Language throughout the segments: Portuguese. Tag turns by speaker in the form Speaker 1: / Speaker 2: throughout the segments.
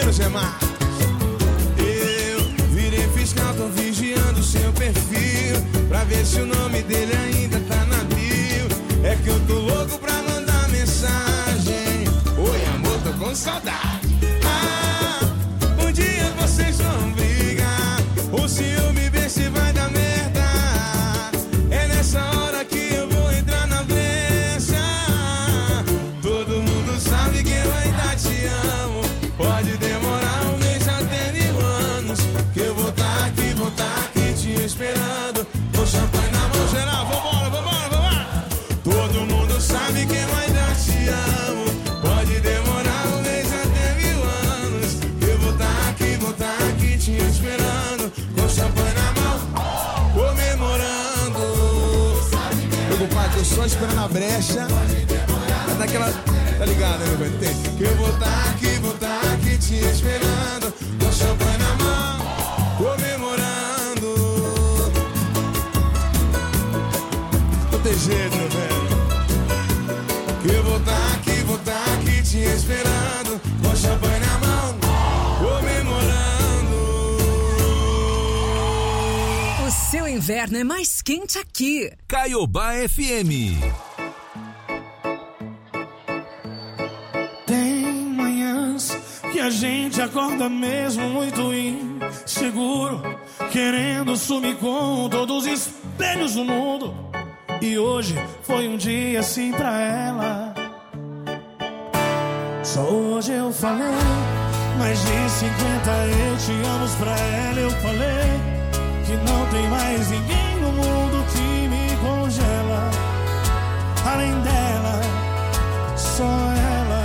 Speaker 1: menos é mais. Eu virei fiscal, tô vigiando seu perfil pra ver se o nome dele ainda tá na bio. É que eu tô louco pra mandar mensagem. Oi amor, tô com saudade. Ah, um dia vocês vão brigar. O ciúme vê se vai dar merda. É nessa hora que eu vou entrar na brecha. Todo mundo sabe que eu ainda te amo. Pode demorar um mês até 1000 anos, que eu vou tá aqui te esperando. Com champanhe na mão, geral, vambora, vambora, vambora. Todo mundo sabe que eu ainda te amo. Pode demorar um mês até 1000 anos, que eu vou tá aqui te esperando. Com champanhe na mão, comemorando. Meu compadre, eu só esperando a brecha. É daquela... Tá ligado, né, meu velho? Que eu vou tá aqui te esperando. Com champanhe na mão, comemorando. Não tem jeito, meu velho. Que eu vou tá aqui te esperando. Com champanhe na mão, comemorando.
Speaker 2: O seu inverno é mais quente aqui.
Speaker 3: Caiobá FM.
Speaker 4: Que a gente acorda mesmo muito inseguro, querendo sumir com todos os espelhos do mundo. E hoje foi um dia assim pra ela. Só hoje eu falei mais de 50 eu te amo pra ela. Eu falei que não tem mais ninguém no mundo que me congela. Além dela, só ela.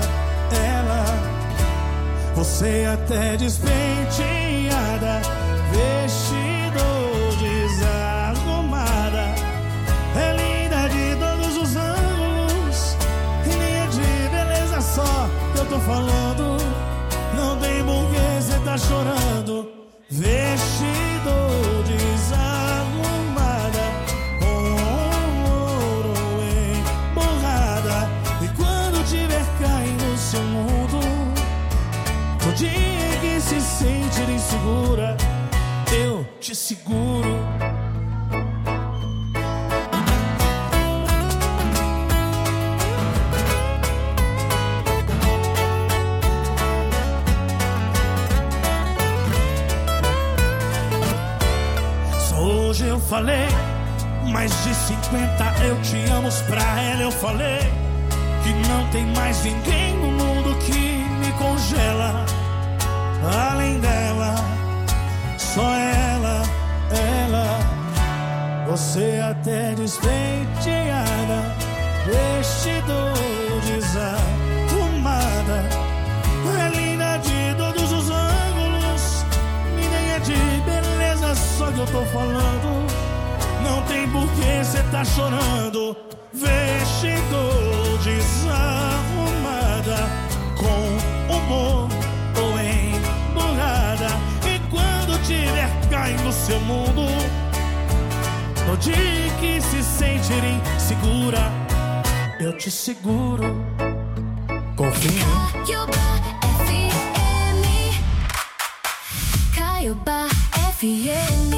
Speaker 4: Você até despenteada, vestido desarrumada, é linda de todos os ângulos, e nem é de beleza só que eu tô falando. Não tem porquê cê tá chorando. Vestido desarrumada, com ouro emborrada, e quando tiver caindo no seu mundo, no dia que se sentir insegura, eu te seguro. Só hoje eu falei mais de 50 eu te amo pra ela. Eu falei que não tem mais ninguém no mundo que me congela. Além dela, só ela. Você até despenteada, vestido desarrumada, é linda de todos os ângulos, nem é de beleza só que eu tô falando. Não tem porquê cê tá chorando. Vestido desarrumada, com humor ou emburrada, e quando tiver caindo no seu mundo, no dia que se sentir insegura, eu te seguro. Confia.
Speaker 5: Caiobá FM.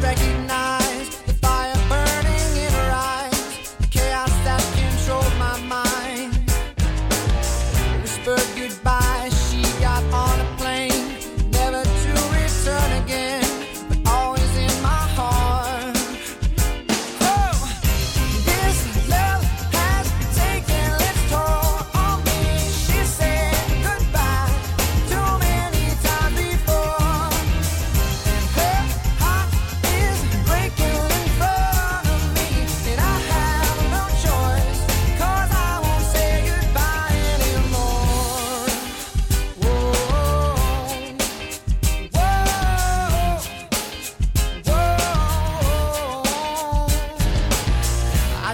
Speaker 6: My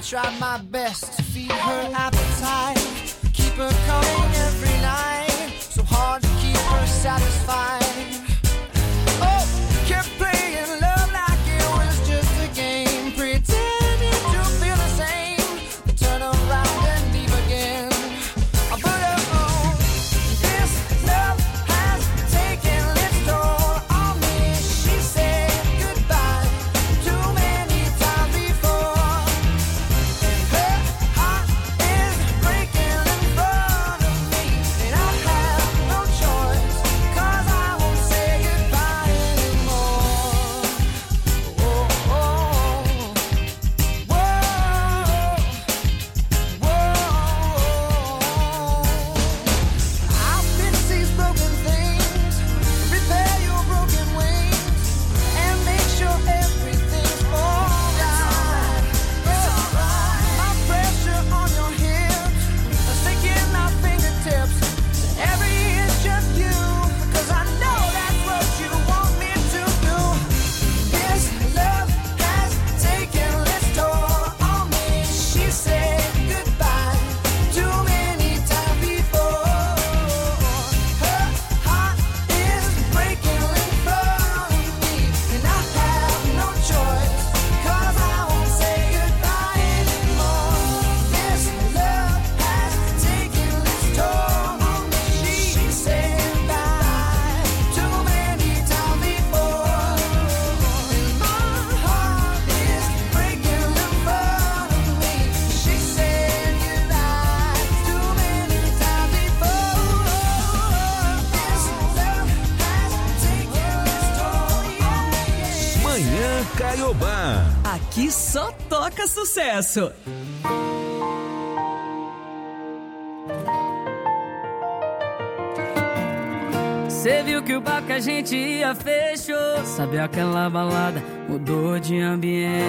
Speaker 6: try my best to feed her appetite, keep her coming every night, so hard to keep her satisfied. Oh, kept playing love like it was just a game, pretending to feel the same, but turn around and leave again. But oh, this love has taken its toll on me. She said goodbye too many times before, and her heart is breaking in front of me, and I have no choice, 'cause I won't say goodbye anymore. Oh, oh, whoa, whoa. I'll fix these broken things, repair your broken wings, and make sure everything's alright. It's alright. My pressure on your hips, sticking our fingertips to every inch of you, 'cause I know that's what you want me to do. This love has taken its toll on me. She said goodbye too many times before. Her heart is breaking in front of me, and I have no choice, 'cause I won't say goodbye anymore. This love has taken its toll on me. She said goodbye too many times before, and my heart is breaking in front of me. She said goodbye too many times before. This love has taken its toll on me.
Speaker 3: Manhã Caiobá.
Speaker 2: Aqui só toca sucesso.
Speaker 7: Cê viu que o bar que a gente ia fechou, sabe aquela balada mudou de ambiente.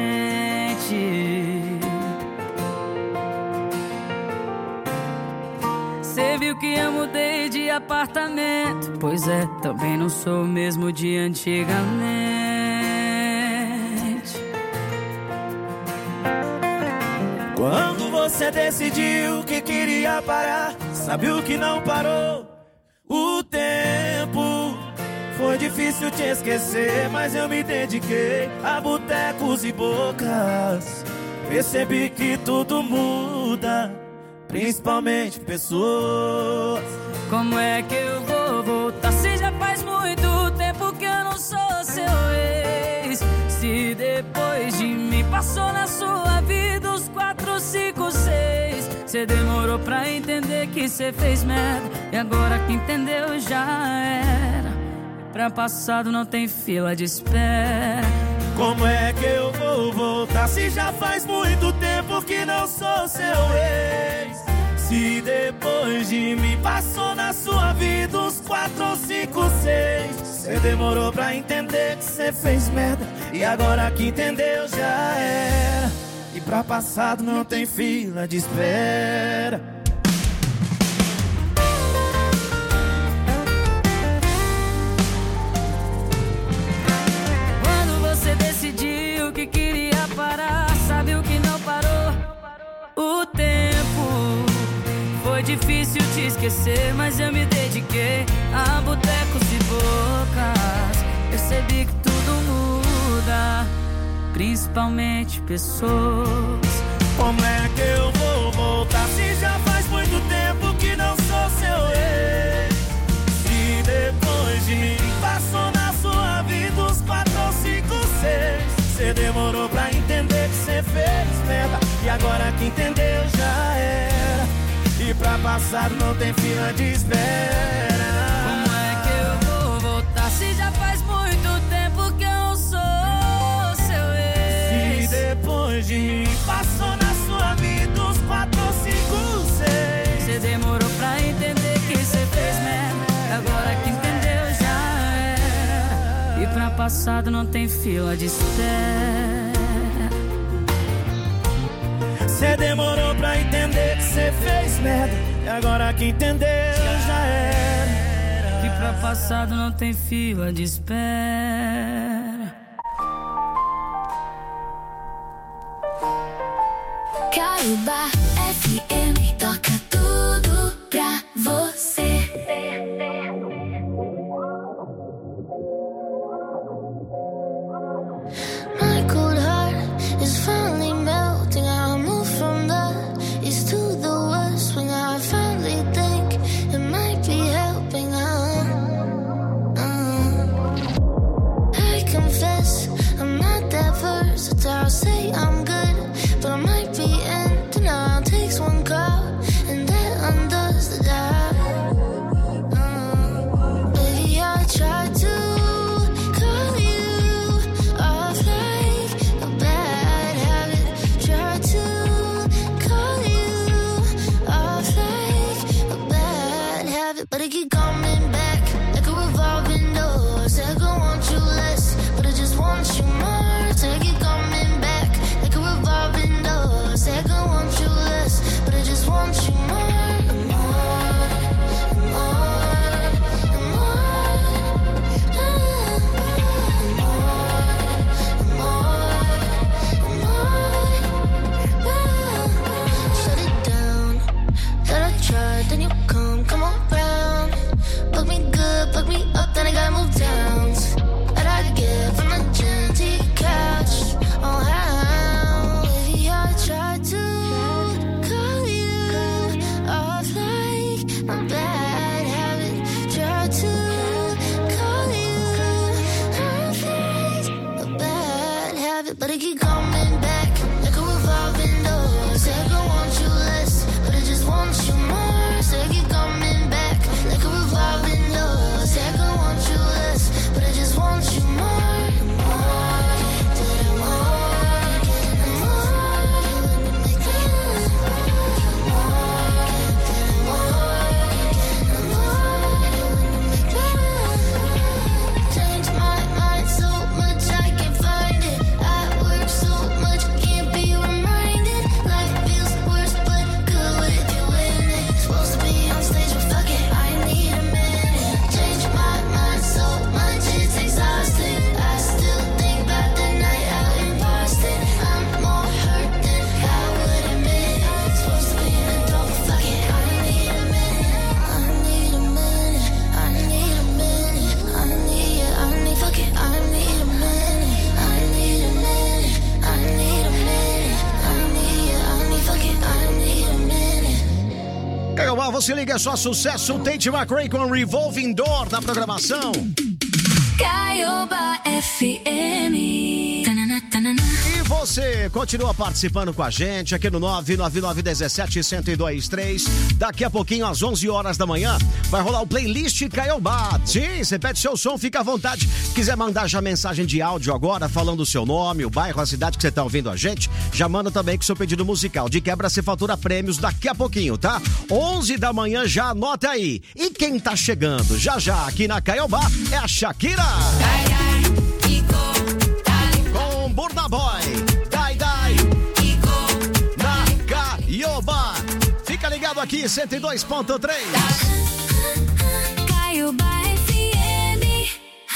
Speaker 7: Cê viu que eu mudei de apartamento, pois é, também não sou o mesmo de antigamente.
Speaker 4: Quando você decidiu que queria parar, sabe o que não parou? O tempo. Foi difícil te esquecer, mas eu me dediquei a botecos e bocas. Percebi que tudo muda, principalmente pessoas.
Speaker 7: Como é que eu vou voltar se já faz muito tempo que eu não sou seu ex? Se depois de mim passou na sua vida os 4, 5, 6. Cê demorou pra entender que cê fez merda, e agora que entendeu já era. Pra passado não tem fila de espera.
Speaker 4: Como é que eu vou voltar se já faz muito tempo que não sou seu ex? Se depois de mim passou na sua vida uns 4, 5, 6. Cê demorou pra entender que cê fez merda, e agora que entendeu já era. E pra passado não tem fila de espera.
Speaker 7: Quando você decidiu que queria parar, sabe o que não parou? O tempo. Foi difícil te esquecer, mas eu me dediquei a botecos e bocas. Percebi que tudo muda, principalmente pessoas.
Speaker 4: Como é que eu vou voltar se já faz muito tempo que não sou seu ex? Se depois de mim passou na sua vida uns 4, 5, 6. Cê demorou pra entender que cê fez merda, e agora que entendeu já era. E pra passado não tem fila de espera.
Speaker 7: Como é que eu vou voltar se já faz muito tempo que eu não sou seu ex?
Speaker 4: Se depois de mim passou na sua vida uns 4, 5, 6.
Speaker 7: Cê demorou pra entender que cê fez merda, agora que entendeu já era. E pra passado não tem fila de espera.
Speaker 4: Cê demorou pra entender que cê fez merda, e agora que entendeu já era.
Speaker 7: Que pra passado não tem fila de espera.
Speaker 5: Caiobá FM toca tudo pra você. My cold heart is finally melting. I move from the east to the west when I finally think it might be helping. I confess I'm not that versatile. Say I'm good, but I might be in denial. Takes one call and that undoes the job. Baby, I tried to call you off like a bad habit. Tried to call you off like a bad habit, but I keep coming back like a revolving door. Said I want you less, but I just want you more. Said I keep coming back like a revolving door. Said I want you less, but I just want you more. Then you come around. Plug me good, plug me up, then I gotta move down. That I get from the gym to your couch. Oh, how? Baby, I tried to call you off like a bad habit. Tried to call you off like a bad habit, but I keep coming back like a revolving door. Said I want you less, but I just want you more. Said I keep coming back like a revolving door. Said I want you less, but I just want you more. Change my mind so much I can't find it. I work so much, can't be reminded. Life feels worse, but good with you in it. Supposed to be on stage, but fuck it, I need a minute. Change my mind so much, it's exhausting. I still think about the night out in Boston. I'm more hurt than I would admit. Supposed to be an adult, but fuck it, I need a minute. I need a minute, I need a minute. I need, fuck it, I need a minute. I need a minute, I need a minute. I need, fuck it, I need a minute.
Speaker 8: Caiobá, você liga, é só sucesso. Tate McRae com Revolving Door na programação.
Speaker 5: Caiobá FM. Tanana, tanana.
Speaker 8: E você continua participando com a gente aqui no 99917-1023. Daqui a pouquinho, às 11 horas da manhã, vai rolar o playlist Caiobá. Sim, você pede seu som, fica à vontade. Quiser mandar já mensagem de áudio agora, falando o seu nome, o bairro, a cidade que você tá ouvindo a gente, já manda também com o seu pedido musical. De quebra, você fatura prêmios daqui a pouquinho, tá? 11 da manhã, já anota aí. E quem tá chegando já aqui na Caiobá é a Shakira. Com Burna Boy. Dai, na Caiobá. Fica ligado aqui, 102.3.
Speaker 5: Caiobá FM.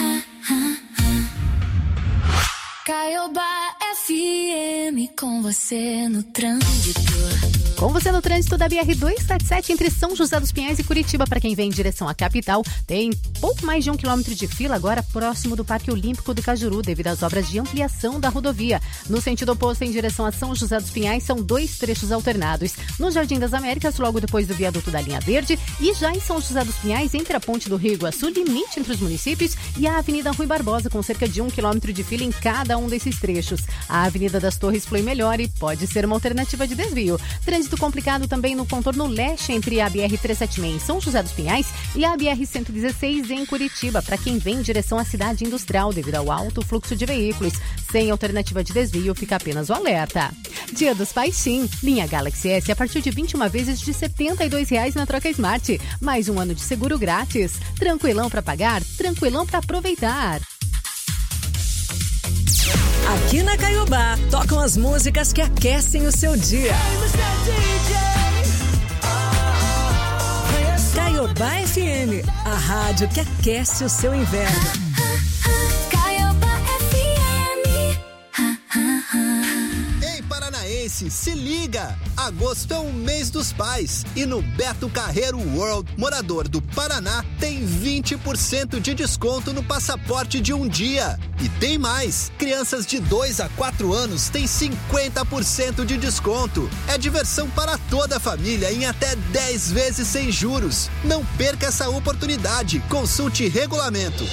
Speaker 5: Caiobá FM com você no trânsito.
Speaker 9: Com você no trânsito da BR-277 entre São José dos Pinhais e Curitiba. Para quem vem em direção à capital, tem pouco mais de 1 quilômetro de fila agora próximo do Parque Olímpico do Cajuru, devido às obras de ampliação da rodovia. No sentido oposto, em direção a São José dos Pinhais, são 2 trechos alternados. No Jardim das Américas, logo depois do viaduto da linha verde, e já em São José dos Pinhais, entre a Ponte do Rio Iguaçu, limite entre os municípios, e a Avenida Rui Barbosa, com cerca de 1 quilômetro de fila em cada um desses trechos. A Avenida das Torres flui melhor e pode ser uma alternativa de desvio. Trânsito complicado também no contorno leste entre a BR-376 em São José dos Pinhais e a BR-116 em Curitiba, para quem vem em direção à cidade industrial, devido ao alto fluxo de veículos. Sem alternativa de desvio, fica apenas o alerta. Dia dos Pais Sim. Linha Galaxy S a partir de 21 vezes de R$ 72,00 na troca Smart. Mais um ano de seguro grátis. Tranquilão para pagar, tranquilão para aproveitar.
Speaker 2: Aqui na Caiobá, tocam as músicas que aquecem o seu dia. Caiobá FM, a rádio que aquece o seu inverno.
Speaker 5: Caiobá FM.
Speaker 10: Ei, paranaense! Catarinense, se liga! Agosto é o mês dos pais e no Beto Carreiro World, morador do Paraná tem 20% de desconto no passaporte de um dia. E tem mais, crianças de 2 a 4 anos têm 50% de desconto. É diversão para toda a família em até 10 vezes sem juros. Não perca essa oportunidade, consulte regulamento.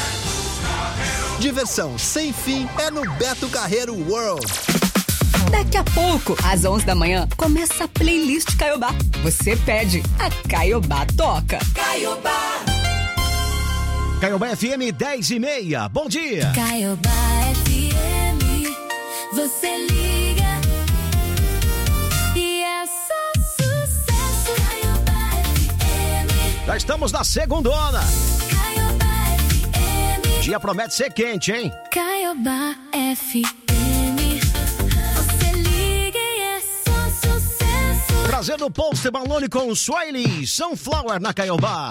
Speaker 10: Diversão sem fim é no Beto Carreiro World.
Speaker 11: Daqui a pouco, às 11 da manhã, começa a playlist Caiobá. Você pede, a Caiobá toca.
Speaker 2: Caiobá.
Speaker 8: Caiobá FM 10h30. Bom dia.
Speaker 5: Caiobá FM, você liga e é só sucesso. Caiobá FM.
Speaker 8: Já estamos na segundona.
Speaker 5: Caiobá FM.
Speaker 8: Dia promete ser quente, hein?
Speaker 5: Caiobá FM. Você liga e é só sucesso.
Speaker 8: Trazendo o Post Malone com Swiley, Sunflower na Caiobá.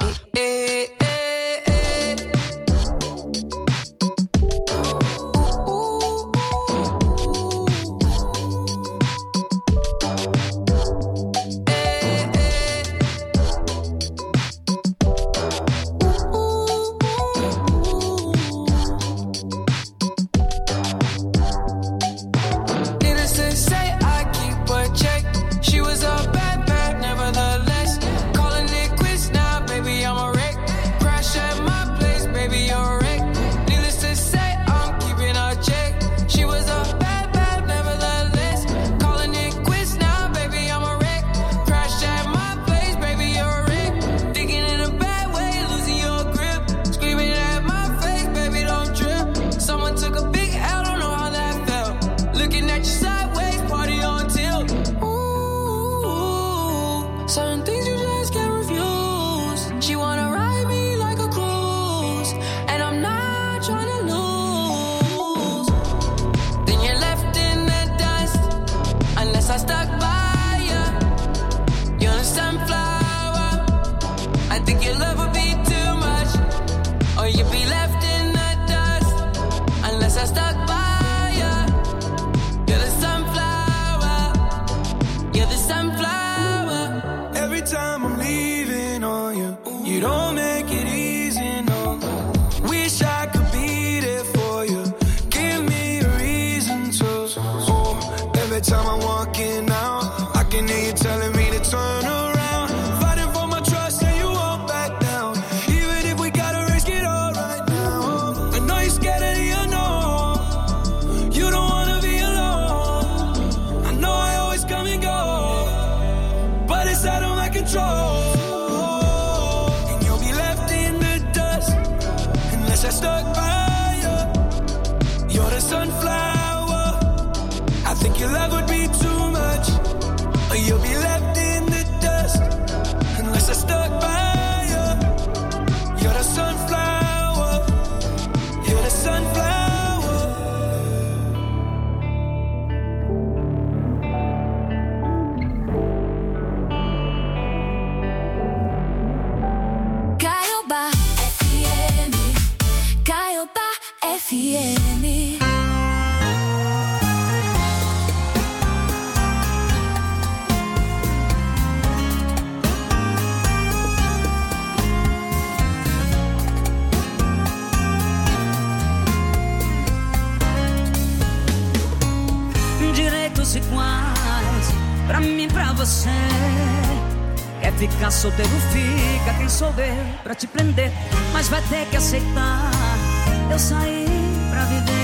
Speaker 7: Ficar solteiro fica, quem souber pra te prender, mas vai ter que aceitar. Eu saí pra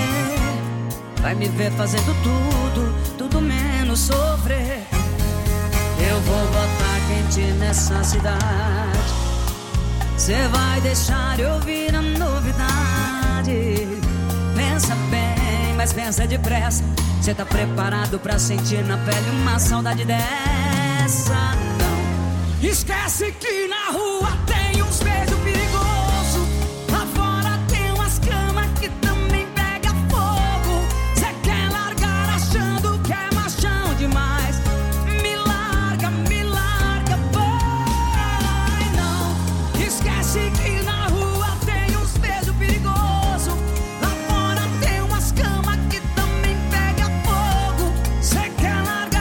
Speaker 7: viver, vai me ver fazendo tudo menos sofrer. Eu vou botar quente nessa cidade, cê vai deixar eu ouvir a novidade. Pensa bem, mas pensa depressa, cê tá preparado pra sentir na pele uma saudade dessa? Esquece que na rua tem uns beijos perigosos, lá fora tem umas camas que também pega fogo. Cê quer largar achando que é machão demais? Me larga, vai não. Esquece que na rua tem uns beijos perigosos, lá fora tem umas camas que também pega fogo. Cê quer largar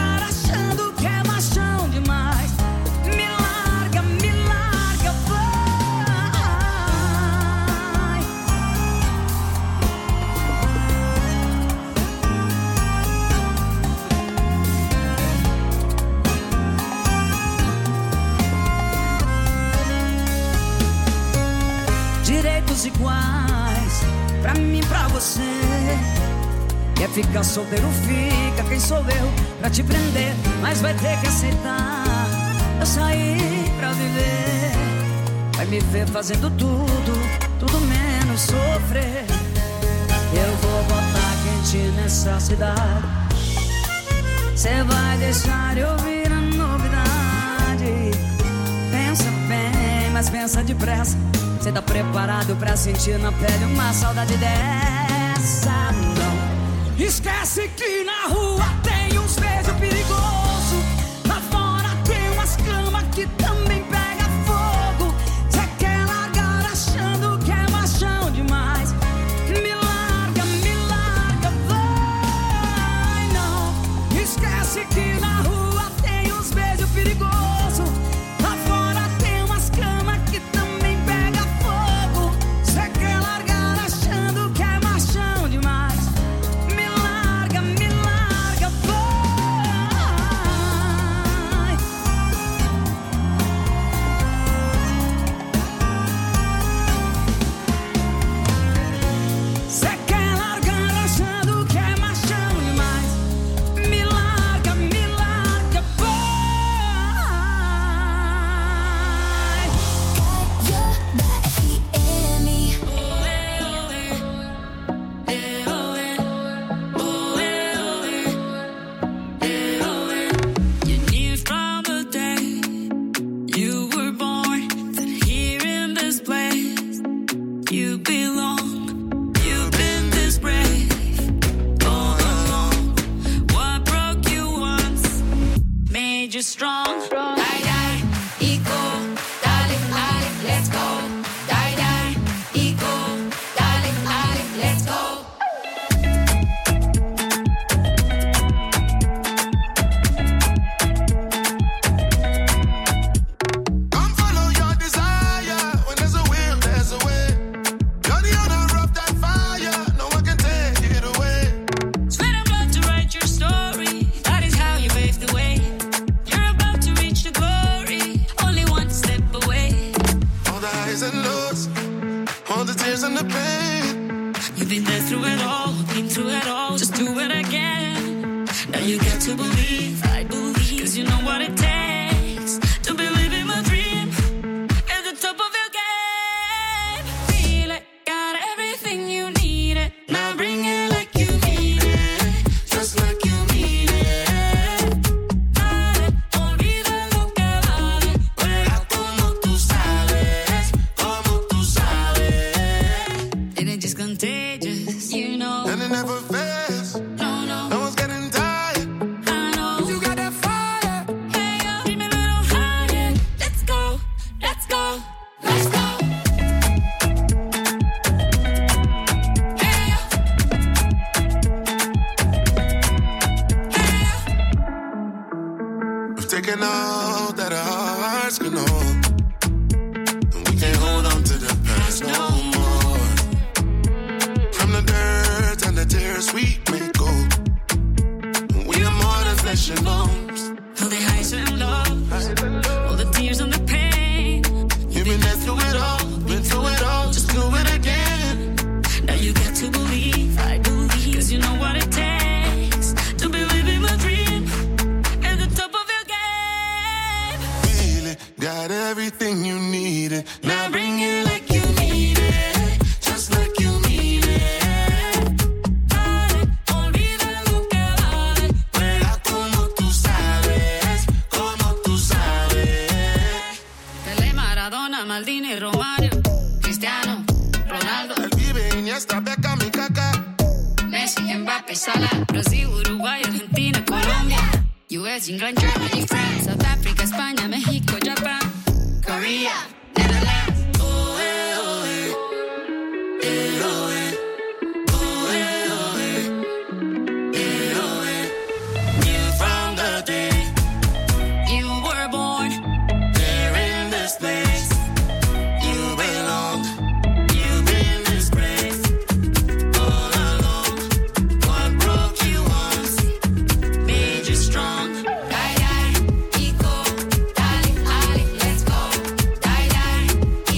Speaker 7: somos iguais. Pra mim, pra você. Quer ficar solteiro, fica. Quem sou eu pra te prender? Mas vai ter que aceitar. Eu saí pra viver. Vai me ver fazendo tudo menos sofrer. Eu vou botar quente nessa cidade. Cê vai deixar eu ouvir a novidade. Pensa bem, mas pensa depressa. Cê tá preparado pra sentir na pele uma saudade dessa? Não. Esquece que na rua tem uns beijos perigosos. Lá fora tem umas camas que também pega fogo. Cê quer largar achando que é machão demais. Me larga, vai, não. Esquece que na rua tem uns beijos perigosos. Lá fora tem umas camas que também pega fogo. Cê quer largar achando que é machão demais. Me larga, vai. Cê quer largar achando que é machão demais. Me larga, vai. You knew from the day you were born that here in this place you belong. You've been this brave all along. What broke you once made you strong. Die, die, ego, darling, let's go. Die, die, ego, darling, let's go.
Speaker 1: Come follow your desire. When there's a will, there's a way. You're the owner of that fire. No one can take it away.
Speaker 7: Sweat and blood to write your story. That is how you pave the way. You're about to reach the glory. Only one step away.
Speaker 1: All the highs and lows, all the tears and the pain.
Speaker 7: You've been there through it all, been through it all. Just do it again. Now you got to believe, I believe. Cause you know what it takes to believe in my dream. At the top of your game. Feel it, got everything you need it. Now bring it like you mean it.
Speaker 1: Just like you mean it.
Speaker 7: Dale, olvida lo que vale.
Speaker 1: Juega como tú sabes, como tú sabes.
Speaker 7: And it's just contagious, you know.
Speaker 1: And it never fails.
Speaker 7: No, no,
Speaker 1: No one's getting tired.
Speaker 7: I know.
Speaker 1: You got that fire.
Speaker 7: Hey, yo, give me a little higher. Let's go, let's go, let's go. Hey, yo. Hey, yo.
Speaker 1: We've taken all that our hearts can hold. And we can't hold on to the past no more. From the dirt and the tears we make gold. And we are more than flesh and bones.
Speaker 7: All the highs and lows, all the tears and the pain.
Speaker 1: You've been there through it all, been through it all. Just do it again.
Speaker 7: Now you got to believe, I believe. Cause you know what it takes to believe in my dream. At the top of your game.
Speaker 1: Feel it, got everything you needed. Now bring it like you mean it. Just like you mean it.
Speaker 7: Dale, olvida lo que vale.
Speaker 1: Juega como tú sabes, como tú sabes.
Speaker 7: Pelé, Maradona, Maldini, Romario, Cristiano, Ronaldo,
Speaker 1: Él vive Iniesta, Beckham y Kaká.
Speaker 7: Messi, Mbappé, Salah, Brasil, Uruguay, Argentina, Colombia, US, England, Germany, France, South Africa, España, México, Japan, Korea, Netherlands.
Speaker 1: Oh, eh, oh, eh. Eh, oh, eh. Oh, eh, oh, eh. Eh, oh, eh.
Speaker 7: Knew from the day you were born
Speaker 1: There in this place, you belong.
Speaker 7: you've been this brave
Speaker 1: All along,
Speaker 7: what broke you once made you strong. Die, die, ego, darling, let's go. Die, die,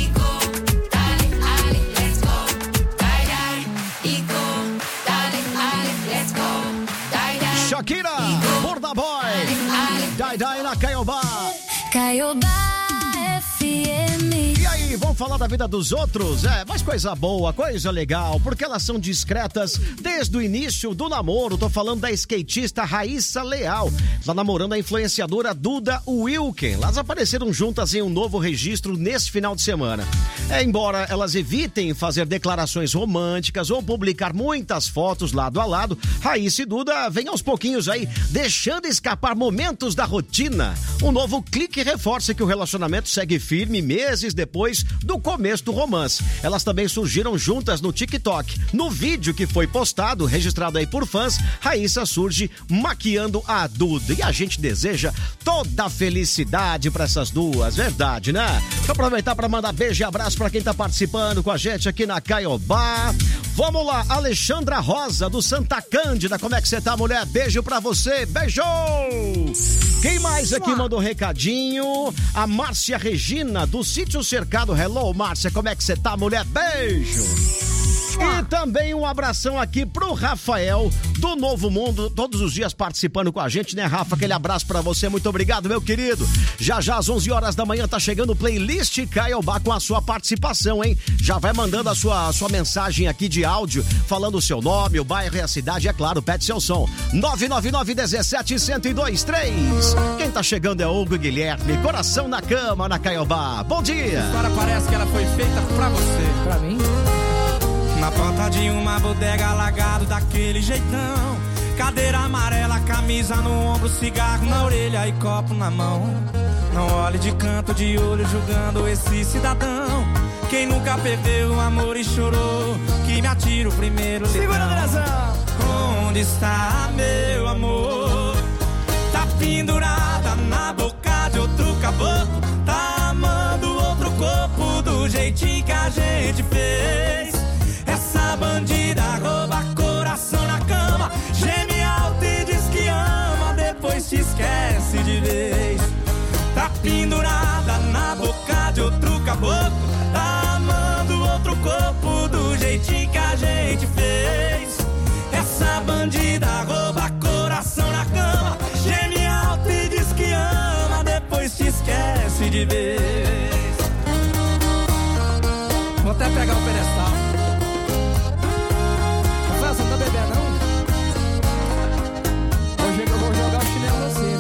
Speaker 8: Burna Boy, Dai na Caiobá.
Speaker 5: Caiobá FM.
Speaker 8: E aí, vamos falar da vida dos outros? Mas coisa boa, coisa legal, porque elas são discretas desde o início do namoro. Tô falando da skatista Raíssa Leal. Tá namorando a influenciadora Duda Wilken. Elas apareceram juntas em um novo registro nesse final de semana. Embora elas evitem fazer declarações românticas ou publicar muitas fotos lado a lado, Raíssa e Duda vêm aos pouquinhos aí, deixando escapar momentos da rotina. Um novo clique reforça que o relacionamento segue firme meses depois do começo do romance. Elas também surgiram juntas no TikTok. No vídeo que foi postado, registrado aí por fãs, Raíssa surge maquiando a Duda. E a gente deseja toda a felicidade para essas duas, verdade, né? Vou aproveitar para mandar beijo e abraço para quem tá participando com a gente aqui na Caiobá. Vamos lá, Alexandra Rosa do Santa Cândida. Como é que você tá, mulher? Beijo pra você, beijo! Quem mais aqui mandou recadinho? A Márcia Regina do Sítio Cercado. Hello, Márcia, como é que você tá, mulher? Beijo! E também um abração aqui pro Rafael do Novo Mundo, todos os dias participando com a gente, né, Rafa? Aquele abraço pra você, muito obrigado, meu querido. Já às 11 horas da manhã tá chegando o Playlist Caiobá com a sua participação, hein? Já vai mandando a sua mensagem aqui de áudio, falando o seu nome, o bairro e a cidade, é claro, pede seu som. 999-17-1023. Quem tá chegando é Hugo Guilherme, coração na cama na Caiobá. Bom dia!
Speaker 1: A história parece que ela foi feita pra você.
Speaker 7: Pra mim?
Speaker 1: Na porta de uma bodega, largado daquele jeitão. Cadeira amarela, camisa no ombro, cigarro na orelha e copo na mão. Não olhe de canto de olho julgando esse cidadão. Quem nunca perdeu o amor e chorou, que me atira o primeiro litrão.
Speaker 7: Segura a direção!
Speaker 1: Onde está meu amor? Tá pendurada na boca de outro caboclo. Tá amando outro corpo do jeitinho que a gente fez. Essa bandida rouba coração na cama, geme alto e diz que ama, depois te esquece de vez. Tá pendurada na boca de outro caboclo, tá amando outro corpo do jeitinho que a gente fez. Essa bandida rouba coração na cama, geme alto e diz que ama, depois te esquece de vez. Vou até pegar o pedestal. Você não tá bebendo, não? Hoje é que eu vou jogar o chinelo assim,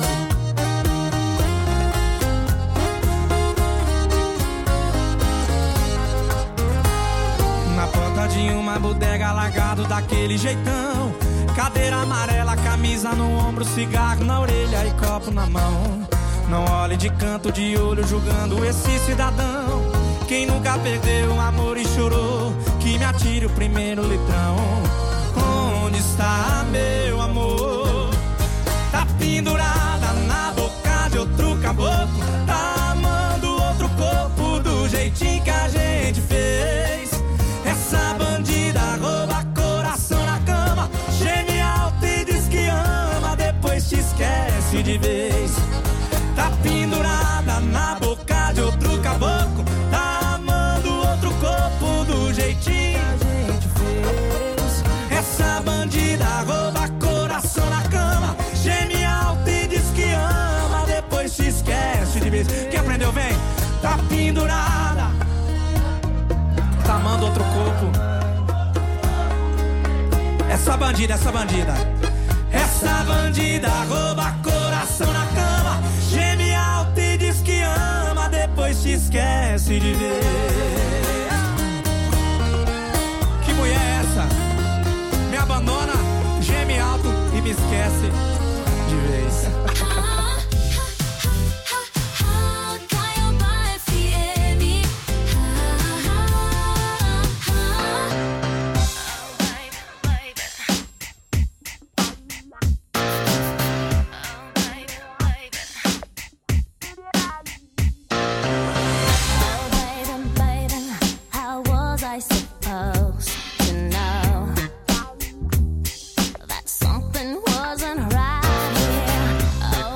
Speaker 1: na porta de uma bodega, largado daquele jeitão. Cadeira amarela, camisa no ombro, cigarro na orelha e copo na mão. Não olhe de canto de olho julgando esse cidadão. Quem nunca perdeu o amor e chorou, que me atire o primeiro litrão. Onde está meu amor? Tá pendurada na boca de outro caboclo, tá amando outro corpo do jeitinho que a gente fez. Essa bandida rouba coração na cama, geme alto e diz que ama, depois te esquece de vez. Tá pendurada na boca de outro caboclo, tá amando outro corpo do jeitinho que a gente fez. Essa bandida rouba coração na cama, geme alto e diz que ama, depois te esquece de vez. Quem aprendeu, vem. Tá pendurada, tá amando outro corpo. Essa bandida, essa bandida. Essa bandida rouba coração na cama, geme alto e diz que ama, depois te esquece de ver. Que mulher é essa? Me abandona, geme alto e me esquece de vez.
Speaker 5: Caiobá FM. How was I supposed to know that something wasn't right here? Oh,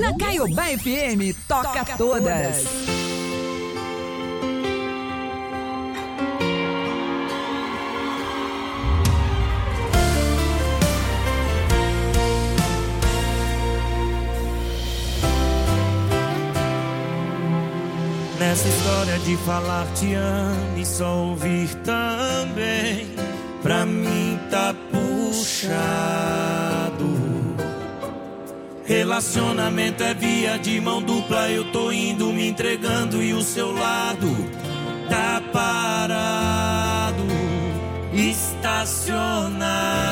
Speaker 11: Na Caiobá FM, toca todas.
Speaker 12: Nessa história de falar te amo e só ouvir também, pra mim tá puxado. Relacionamento é via de mão dupla, eu tô indo me entregando e o seu lado tá parado, estacionado.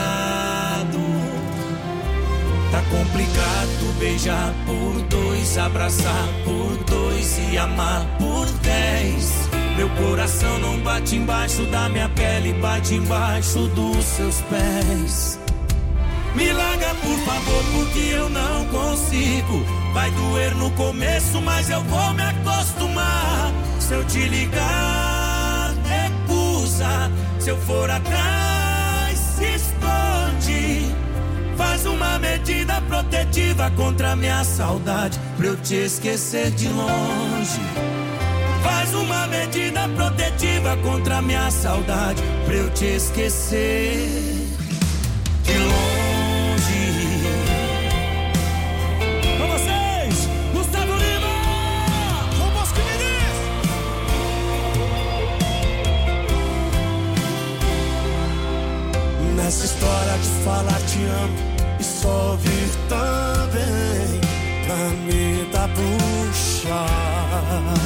Speaker 12: Tá complicado beijar por dois, abraçar por dois e amar por 10. Meu coração não bate embaixo da minha pele, bate embaixo dos seus pés. Me larga por favor, porque eu não consigo. Vai doer no começo, mas eu vou me acostumar. Se eu te ligar, recusa. Se eu for atrás, se esconde. Faz uma medida protetiva contra a minha saudade, pra eu te esquecer de longe. Faz uma medida protetiva contra a minha saudade, pra eu te esquecer de longe. Com vocês, Gustavo Lima, João Bosco Vinícius. Nessa história de falar te amo e só ouvir também, pra mim tá puxado.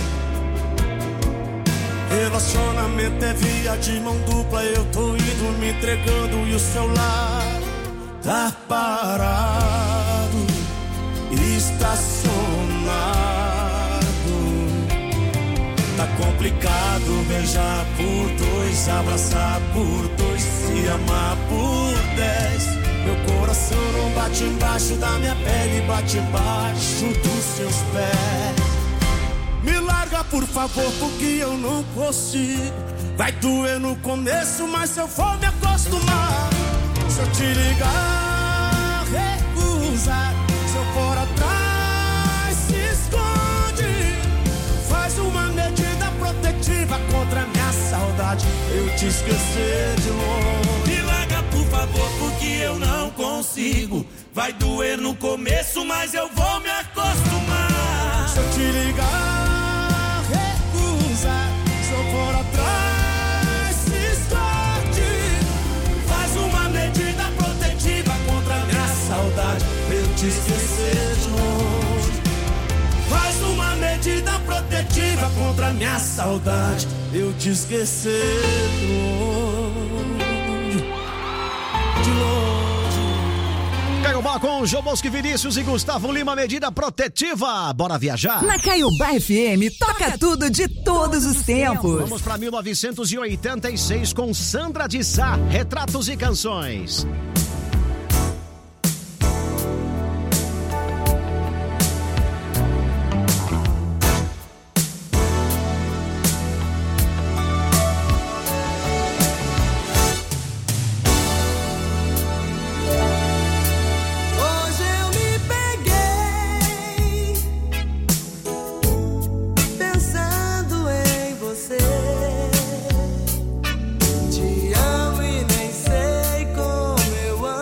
Speaker 12: Relacionamento é via de mão dupla, eu tô indo me entregando e o seu lar tá parado, estacionado. Tá complicado beijar por dois, abraçar por dois, se amar por 10. Meu coração não bate embaixo da minha pele, bate embaixo dos seus pés. Me larga por favor, porque eu não consigo. Vai doer no começo, mas eu vou me acostumar. Se eu te ligar, recusa. Se eu for atrás, se esconde. Faz uma medida protetiva contra a minha saudade, eu te esquecer de longe. Me larga por favor, porque eu não consigo. Vai doer no começo, mas eu vou me acostumar. Se eu te ligar, recusa. Se eu for atrás, se esconde. Faz uma medida protetiva contra a minha saudade, pra eu te esquecer de longe. Faz uma medida protetiva contra a minha saudade, eu te esquecer de longe. De longe.
Speaker 8: Caiobá com João Bosco Vinícius e Gustavo Lima, medida protetiva. Bora viajar?
Speaker 11: Na Caiobá FM, toca tudo de todos os tempos.
Speaker 8: Vamos pra 1986 com Sandra de Sá, Retratos e Canções.
Speaker 6: Te amo e nem sei como eu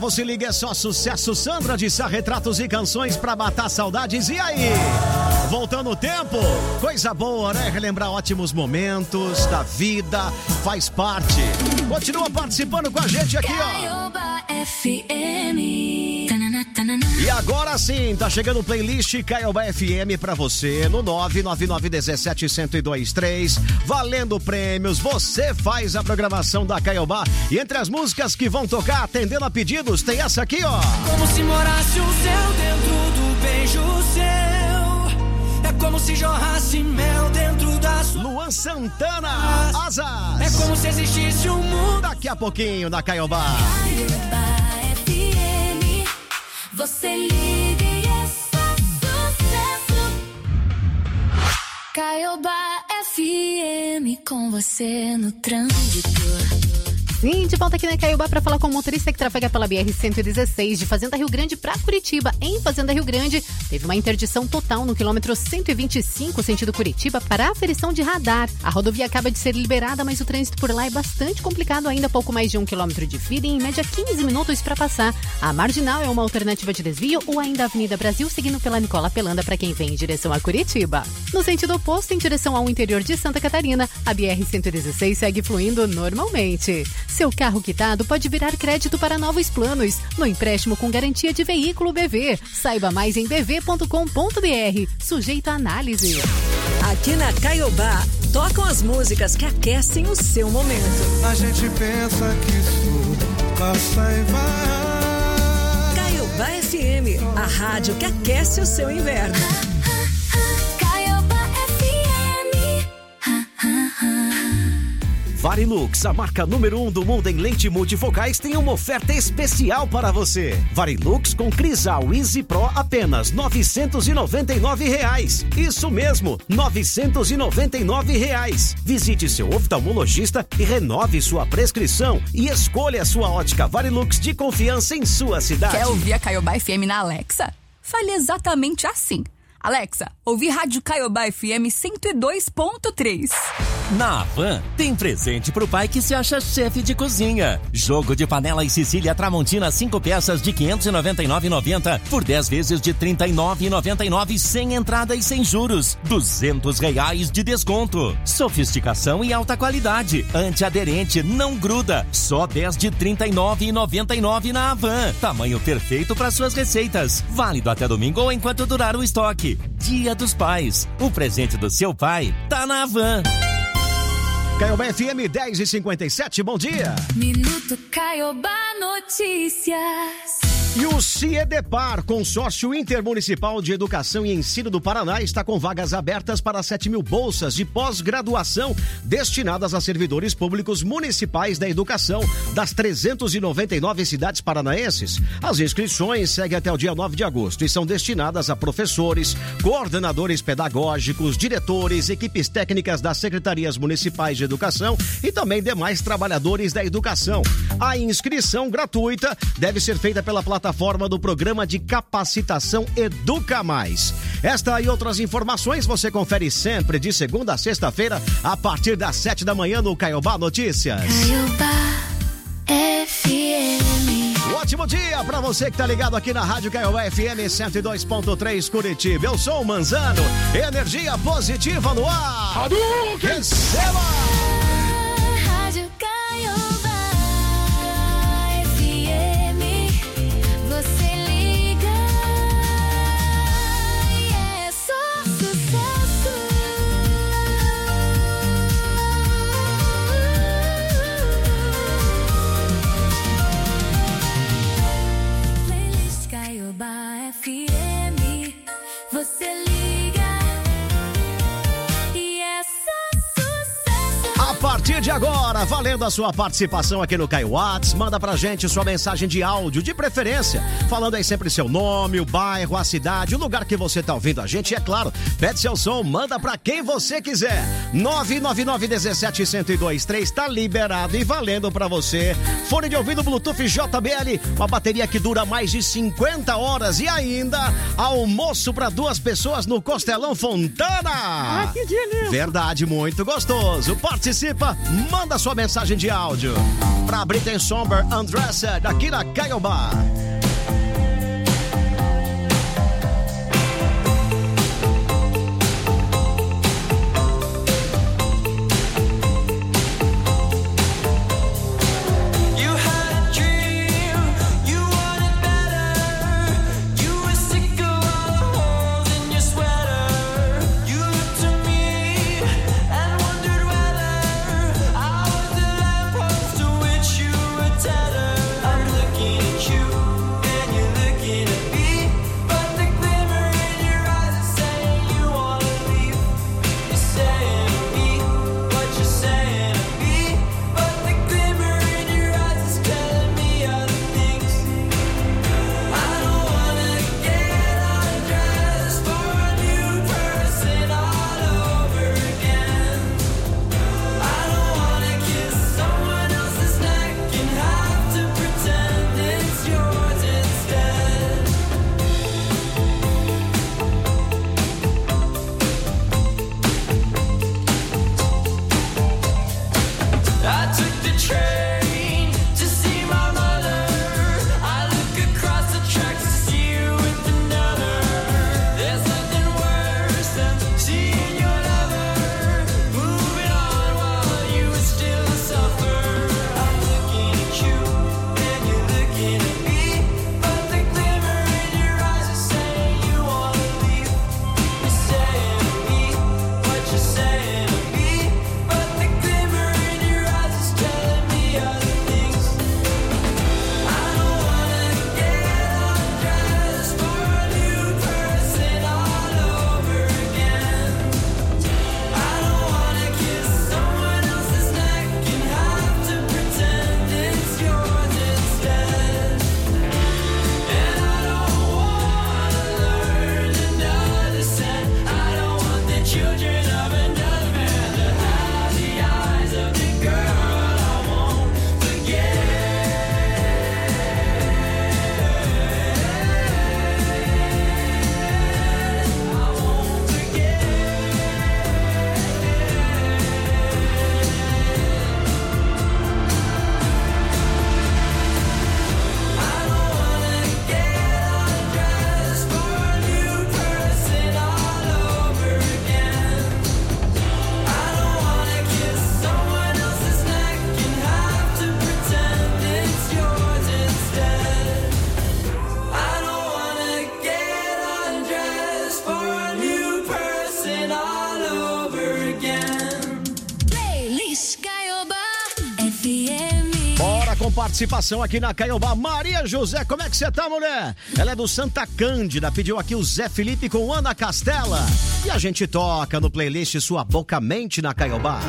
Speaker 8: Tempo Se Liga é só sucesso. Sandra de Sá, retratos e canções pra matar saudades. E aí? Voltando o tempo, coisa boa, né? Relembrar ótimos momentos da vida, faz parte. Continua participando com a gente aqui, ó. E agora sim, tá chegando o playlist Caiobá FM pra você no 99917-1023. Valendo prêmios, você faz a programação da Caiobá. E entre as músicas que vão tocar, atendendo a pedidos, tem essa aqui, ó.
Speaker 13: Como se morasse um céu dentro do beijo seu. É como se jorrasse mel dentro da sua...
Speaker 8: Luan Santana, Asas.
Speaker 13: É como se existisse um mundo.
Speaker 8: Daqui a pouquinho na Caiobá.
Speaker 5: Caiobá FM, você liga e é só sucesso. Caiobá FM, com você no trânsito.
Speaker 9: Sim, de volta aqui na Caiobá para falar com o motorista que trafega pela BR-116 de Fazenda Rio Grande para Curitiba. Em Fazenda Rio Grande, teve uma interdição total no quilômetro 125, sentido Curitiba, para aferição de radar. A rodovia acaba de ser liberada, mas o trânsito por lá é bastante complicado ainda, pouco mais de 1 quilômetro de fila e em média 15 minutos para passar. A Marginal é uma alternativa de desvio ou ainda a Avenida Brasil, seguindo pela Nicola Pelanda para quem vem em direção a Curitiba. No sentido oposto, em direção ao interior de Santa Catarina, a BR-116 segue fluindo normalmente. Seu carro quitado pode virar crédito para novos planos, no empréstimo com garantia de veículo BV. Saiba mais em bv.com.br, sujeito a análise.
Speaker 2: Aqui na Caiobá, tocam as músicas que aquecem o seu momento.
Speaker 1: A gente pensa que isso passa e vai.
Speaker 2: Caiobá FM, a rádio que aquece o seu inverno.
Speaker 5: Caiobá FM.
Speaker 3: Varilux, a marca número 1 do mundo em lente multifocais, tem uma oferta especial para você. Varilux com Crisal Easy Pro, apenas R$ 999. Isso mesmo, R$ 999. Visite seu oftalmologista e renove sua prescrição e escolha a sua ótica Varilux de confiança em sua cidade.
Speaker 11: Quer ouvir a Caiobá FM na Alexa? Fale exatamente assim. Alexa, ouvi Rádio Caiobá FM 102.3.
Speaker 14: Na Havan, tem presente pro pai que se acha chefe de cozinha. Jogo de panela e Sicília Tramontina 5 peças de R$ 599,90 por 10 vezes de R$ 39,99 sem entrada e sem juros. R$ 200 de desconto. Sofisticação e alta qualidade. Antiaderente, não gruda. Só 10 de R$ 39,99 na Havan. Tamanho perfeito para suas receitas. Válido até domingo ou enquanto durar o estoque. Dia dos Pais. O presente do seu pai tá na Havan.
Speaker 8: Caiobá FM 10h57, bom dia.
Speaker 5: Minuto Caiobá Notícias.
Speaker 8: E o CIEDEPAR, Consórcio Intermunicipal de Educação e Ensino do Paraná, está com vagas abertas para 7.000 bolsas de pós-graduação destinadas a servidores públicos municipais da educação das 399 cidades paranaenses. As inscrições seguem até o dia 9 de agosto e são destinadas a professores, coordenadores pedagógicos, diretores, equipes técnicas das secretarias municipais de educação e também demais trabalhadores da educação. A inscrição gratuita deve ser feita pela plataforma do Programa de Capacitação Educa Mais. Esta e outras informações você confere sempre de segunda a sexta-feira, a partir das 7 da manhã no Caiobá Notícias.
Speaker 5: Caiobá FM.
Speaker 8: Um ótimo dia pra você que tá ligado aqui na Rádio Caiobá FM 102.3 Curitiba. Eu sou o Manzano, energia positiva no ar. Receba!
Speaker 5: Rádio Caiobá FM. Você liga e é só sucesso. Playlist Caiobá FM. Você liga e é só sucesso.
Speaker 8: A partir de agora, valendo a sua participação aqui no Caio Whats, manda pra gente sua mensagem de áudio, de preferência, falando aí sempre seu nome, o bairro, a cidade, o lugar que você tá ouvindo a gente, e é claro, pede seu som, manda pra quem você quiser. 999-17-1023, tá liberado e valendo pra você. Fone de ouvido Bluetooth JBL, uma bateria que dura mais de 50 horas e ainda almoço pra 2 pessoas no Costelão Fontana.
Speaker 9: Ah, que delícia!
Speaker 8: Verdade, muito gostoso. Participa, manda sua sua mensagem de áudio pra Britney Somber Undressed aqui na Caiobá. Participação aqui na Caiobá. Maria José, como é que você tá, mulher? Ela é do Santa Cândida, pediu aqui o Zé Felipe com Ana Castela. E a gente toca no playlist Sua Boca Mente na Caiobá.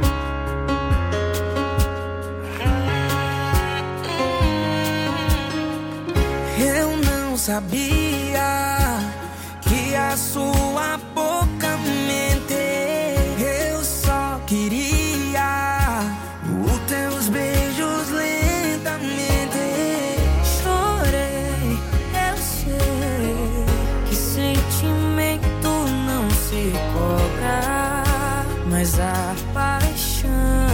Speaker 13: Eu não sabia que a sua boca mente. Eu só queria os teus beijos lentamente. Chorei, eu sei que sentimento não se cobra, mas a paixão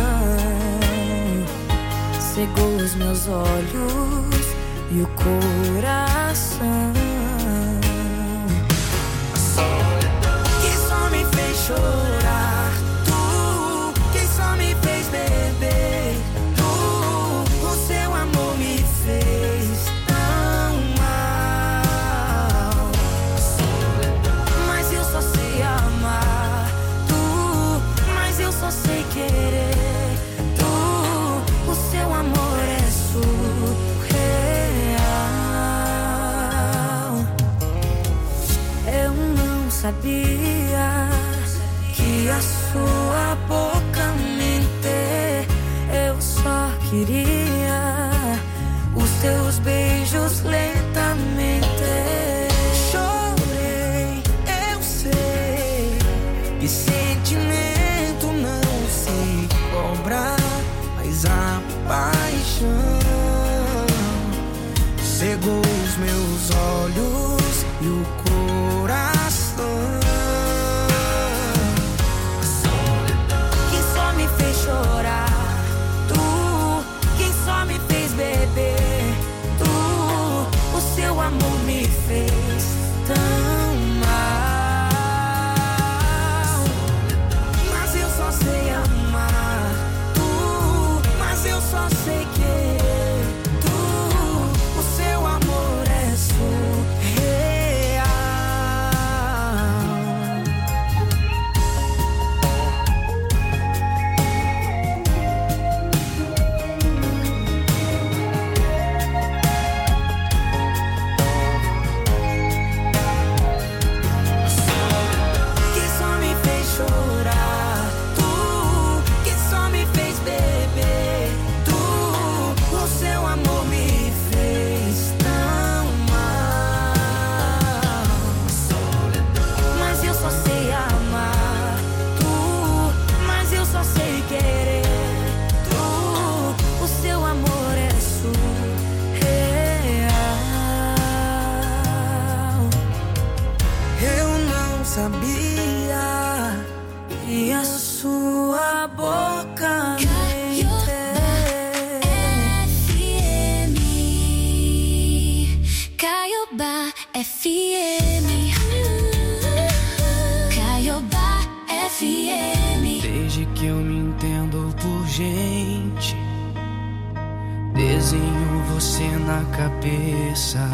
Speaker 13: cegou os meus olhos e o coração, que só me fez chorar, tu, que só me fez beber, tu, o seu amor me fez tão mal, mas eu só sei amar, tu, mas eu só sei querer, tu, o seu amor é surreal. Eu não sabia que a sua boca mente. Eu só queria os teus beijos lentamente. Chorei, eu sei que sentimento não se cobra, mas a paixão cegou os meus olhos e o coração, que só me fez chorar, me fez tão mal. Mas eu só sei amar tu, mas eu só sei querer tu. O seu amor é surreal. Que só me fez chorar, tu, que só me fez beber, tu. O seu amor me fez tão mal. Mas eu só sei amar tu, mas eu só sei querer tu. O seu amor é surreal. Eu não sabia que a sua boca me
Speaker 5: FM Caiobá FM Caiobá FM.
Speaker 13: Desde que eu me entendo por gente, desenho você na cabeça.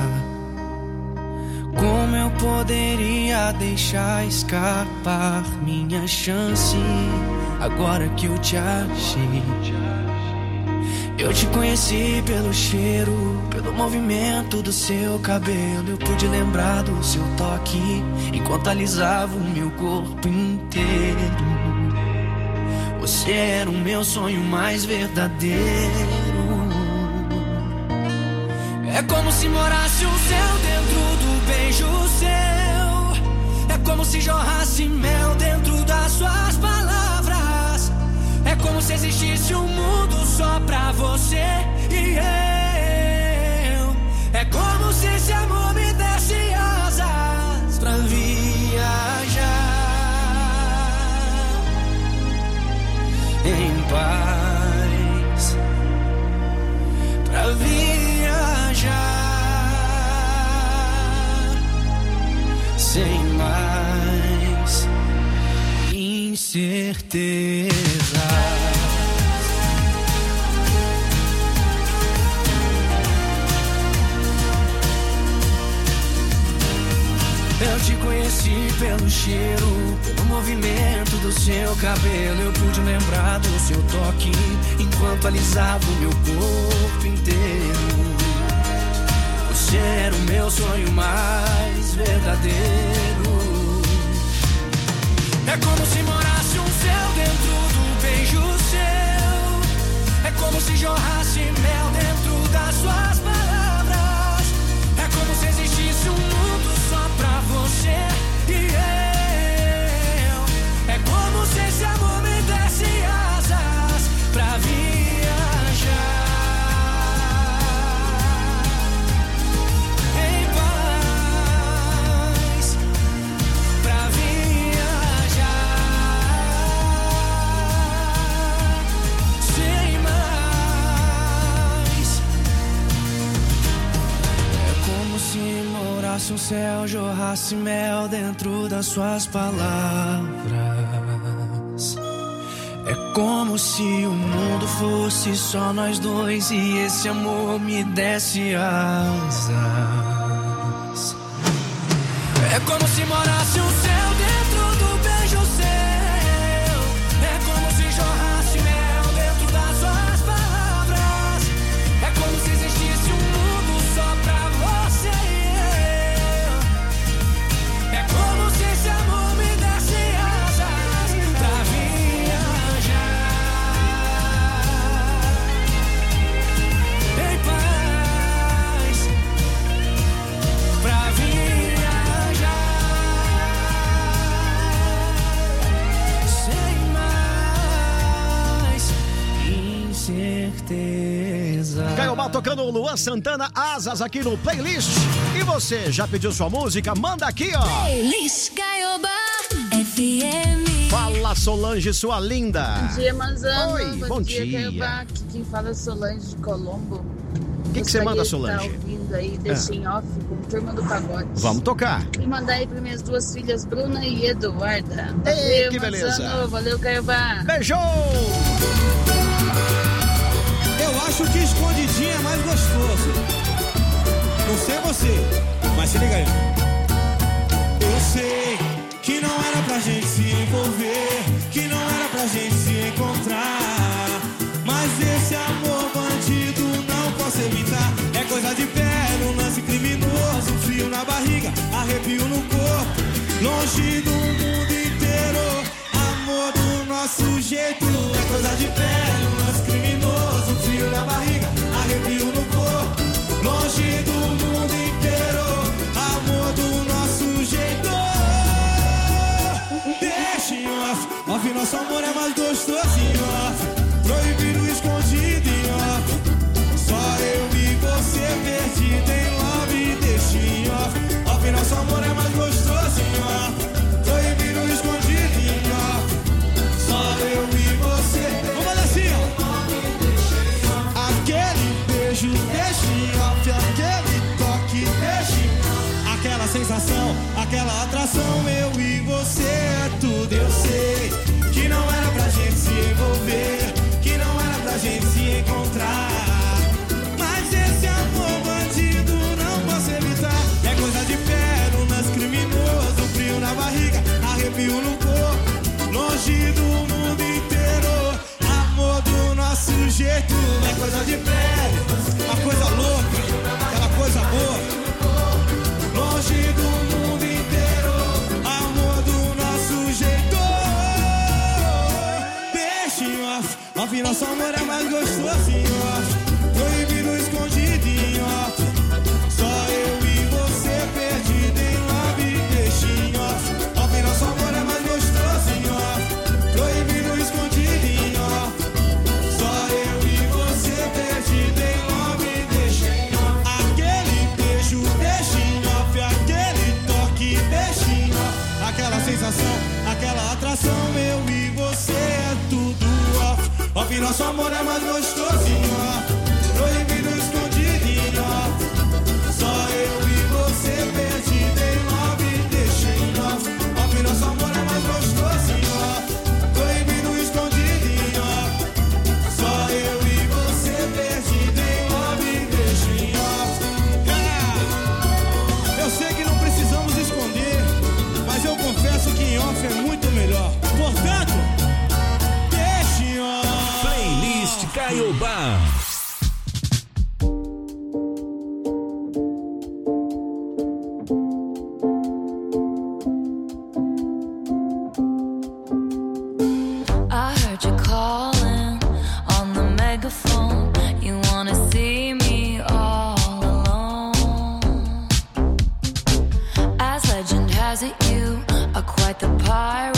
Speaker 13: Como eu poderia deixar escapar minha chance agora que eu te achei? Eu te conheci pelo cheiro, pelo movimento do seu cabelo. Eu pude lembrar do seu toque enquanto alisava o meu corpo inteiro. Você era o meu sonho mais verdadeiro. É como se morasse o céu dentro do beijo seu. É como se jorrasse mel dentro das suas palavras. É como se existisse um mundo só pra você e eu. É como se esse amor me desse asas pra viajar em paz, pra viajar sem mais incerteza. Eu te conheci pelo cheiro, pelo movimento do seu cabelo. Eu pude lembrar do seu toque enquanto alisava o meu corpo inteiro. Você era o meu sonho mais verdadeiro. É como se morasse um céu dentro do beijo seu. É como se jorrasse mel dentro das suas palavras. É como se existisse um mundo só pra você e eu. É como se esse amor me desse asas pra viajar em paz, pra viajar sem mais. É como se morasse um céu, jorrasse mel dentro das suas palavras. É como se o mundo fosse só nós dois e esse amor me desse asas. É como se morasse um céu dentro do beijo seu. É como se jorrasse mel dentro das suas palavras. É como se existisse um mundo só pra você e eu. É como se esse amor me desse asas pra viajar em paz, pra viajar sem mais incerteza.
Speaker 8: Caiobá tocando o Luan Santana, Asas, aqui no Playlist. E você, já pediu sua música? Manda aqui, ó.
Speaker 5: Playlist Caiobá FM.
Speaker 8: Fala, Solange, sua linda.
Speaker 15: Bom dia, Manzano.
Speaker 8: Oi, bom dia.
Speaker 15: Caiobá. Aqui quem fala é Solange de Colombo.
Speaker 8: O que você manda, Solange?
Speaker 15: Tá ouvindo aí, deixa em off com Turma do Pagode.
Speaker 8: Vamos tocar.
Speaker 15: E mandar aí para minhas duas filhas, Bruna e Eduarda.
Speaker 8: Ei,
Speaker 15: Valeu,
Speaker 8: que beleza.
Speaker 15: Manzano. Valeu, Caiobá.
Speaker 8: Beijo!
Speaker 1: Eu acho que escondidinho é mais gostoso. Não sei você, mas se liga aí. Eu sei que não era pra gente se envolver, que não era pra gente se encontrar, mas esse amor bandido não posso evitar. É coisa de pé, num lance criminoso, frio na barriga, arrepio no corpo, longe do mundo inteiro. Amor do nosso jeito, é coisa de pé, num lance criminoso, frio na barriga, arrepio no corpo, longe do mundo inteiro. Amor do nosso jeito. Deixa em off, off, nosso amor é mais gostoso em off, proibido, escondido em off, só eu e você perdido em love. Deixa em off, off, nosso amor é mais gostoso em off, proibido, escondido em off, só eu e você. Vamos fazer assim, ó. Aquele beijo, deixa em off, aquele toque, deixa em off, aquela sensação, aquela atração, eu e você é tudo. Eu sei que não era pra gente se envolver, que não era pra gente se encontrar, mas esse amor bandido não posso evitar. É coisa de pé, num lance criminoso, frio na barriga, arrepio no corpo, longe do mundo inteiro. Amor do nosso jeito, é coisa de pé, uma coisa louca, aquela coisa boa, longe do mundo inteiro. Amor do nosso jeito. Deixa em off, off, nosso amor é mais gostoso em off, proibido, escondido em off, só eu e você perdido em love. Deixa em off, off, nosso amor é mais gostoso em off, proibido, escondido em off, só eu e você perdido em love. Deixa em off, aquele beijo, deixa em off, aquele toque, deixa em off, aquela sensação, aquela atração, eu e você é tudo off, off, nosso amor é mais gostoso em off, proibido, escondido em off, só eu e você perdido em love. Deixa em off, off, nosso amor é mais gostoso em off, proibido, escondido em off, só eu e você perdido em love. Deixa em off. Eu sei que não precisamos esconder, mas eu confesso que em off é muito melhor. Portanto, deixa em off.
Speaker 16: Playlist Caiobá.
Speaker 17: I heard you calling on the megaphone. You wanna see me all alone. As legend has it, you are quite the pirate.